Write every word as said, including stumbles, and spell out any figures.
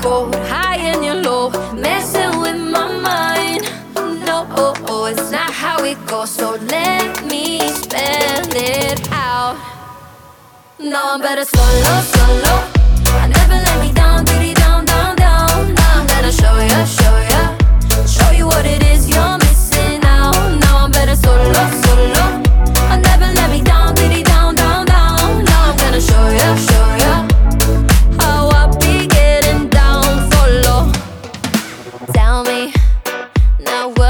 cold, high and you're low, messing with my mind. No, oh, oh, it's not how it goes, so let me spell it out. No, I'm better solo, solo.